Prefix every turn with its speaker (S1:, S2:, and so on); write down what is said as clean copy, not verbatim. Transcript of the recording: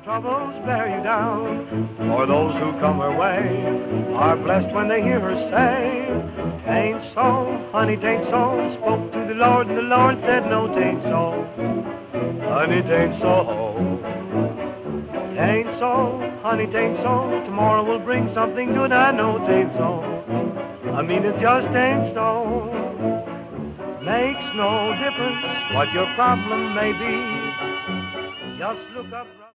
S1: and troubles bear you down. For those who come her way are blessed when they hear her say, "'Tain't so, honey, 'tain't so." Spoke to the Lord and the Lord said, "No, 'tain't so, honey, 'tain't so." "'Tain't so, honey, 'tain't so." Tomorrow will bring something good, I know 'tain't so. I mean it just ain't so. Makes no difference what your problem may be. Just look up.